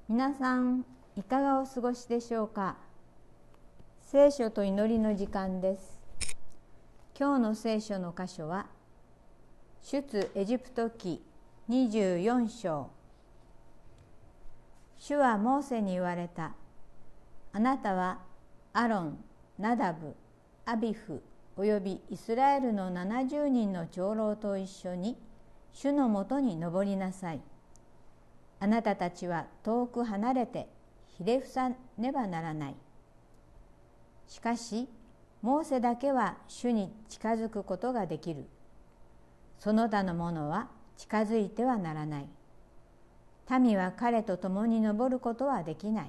皆さんいかがお過ごしでしょうか。聖書と祈りの時間です。今日の聖書の箇所は出エジプト記24章。主はモーセに言われた。あなたはアロン、ナダブ、アビフおよびイスラエルの70人の長老と一緒に主のもとに登りなさい。あなたたちは遠く離れてひれ伏さねばならない。しかしモーセだけは主に近づくことができる。その他の者は近づいてはならない。民は彼と共に登ることはできない。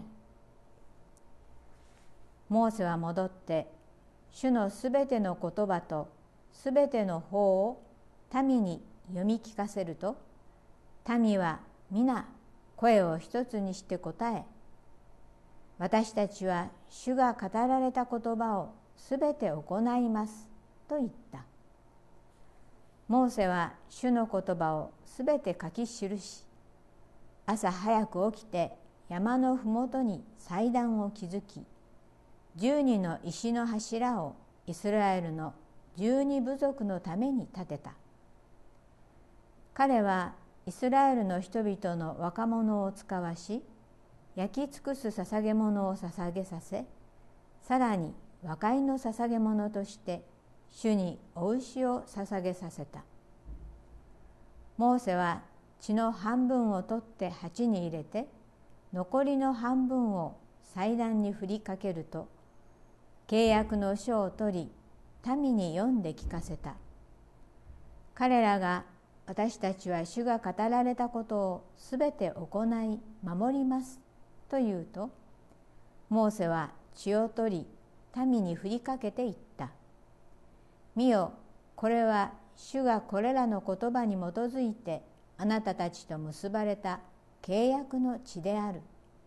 モーセは戻って主のすべての言葉とすべての法を民に読み聞かせると、民は皆声を一つにして答え、私たちは主が語られた言葉をすべて行いますと言った。モーセは主の言葉をすべて書き記し、朝早く起きて山のふもとに祭壇を築き、12の石の柱をイスラエルの12部族のために建てた。彼はイスラエルの人々の若者を使わし、焼き尽くす捧げ物を捧げさせ、さらに和解の捧げ物として主にお牛を捧げさせた。モーセは血の半分を取って鉢に入れて、残りの半分を祭壇に振りかけると、契約の書を取り民に読んで聞かせた。彼らが私たちは主が語られたことをすべて行い守りますと言うと、モーセは血を取り民に振りかけて言った。見よ、これは主がこれらの言葉に基づいてあなたたちと結ばれた契約の血である。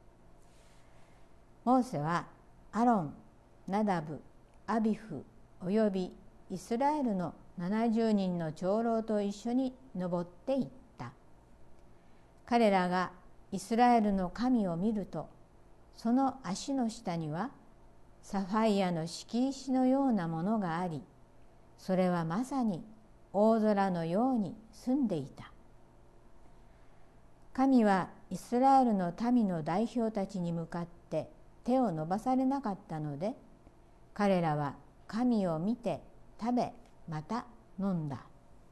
モーセはアロン、ナダブ、アビフおよびイスラエルの70人の長老と一緒に登っていった。彼らがイスラエルの神を見ると、その足の下にはサファイアの敷石のようなものがあり、それはまさに大空のように澄んでいた。神はイスラエルの民の代表たちに向かって手を伸ばされなかったので、彼らは神を見て食べ、また飲んだ。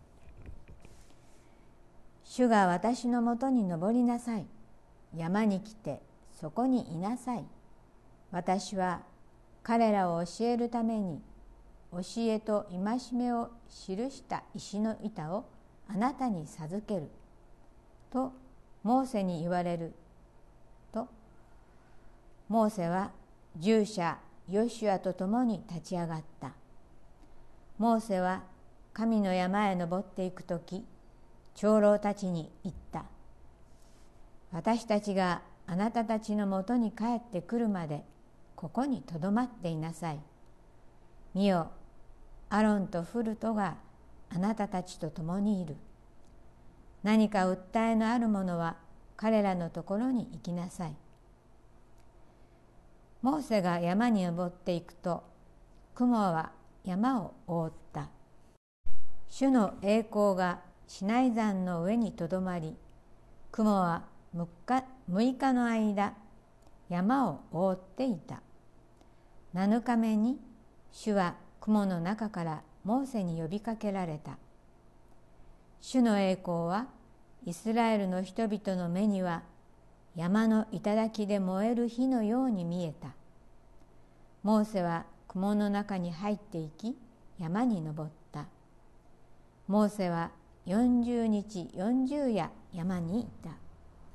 主が私のもとに登りなさい。山に来てそこにいなさい。私は彼らを教えるために教えと戒めを記した石の板をあなたに授けるとモーセに言われると、モーセは従者ヨシュアと共に立ち上がった。モーセは神の山へ登っていくとき、長老たちに言った。私たちがあなたたちのもとに帰ってくるまでここにとどまっていなさい。見よ、アロンとフルトがあなたたちと共にいる。何か訴えのある者は彼らのところに行きなさい。モーセが山に登っていくと、雲は山を覆った。主の栄光がシナイ山の上にとどまり、雲は6日の間山を覆っていた。7日目に主は雲の中からモーセに呼びかけられた。主の栄光はイスラエルの人々の目には山の頂で燃える火のように見えた。モーセは雲の中に入っていき、山に登った。モーセは40日40夜山にいた。